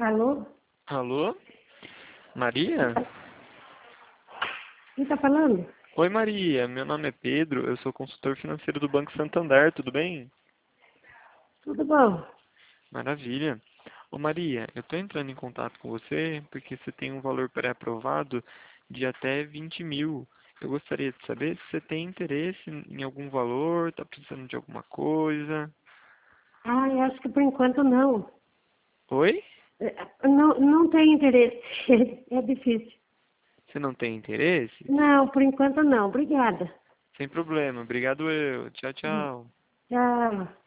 Alô? Alô? Maria? Quem tá falando? Oi, Maria. Meu nome é Pedro. Eu sou consultor financeiro do Banco Santander. Tudo bem? Tudo bom? Maravilha. Ô, Maria, eu estou entrando em contato com você porque você tem um valor pré-aprovado de até 20 mil. Eu gostaria de saber se você tem interesse em algum valor, está precisando de alguma coisa. Eu acho que por enquanto não. Oi? Não tem interesse. É difícil. Você não tem interesse? Não, por enquanto não. Obrigada. Sem problema. Obrigado eu. Tchau, tchau. Tchau.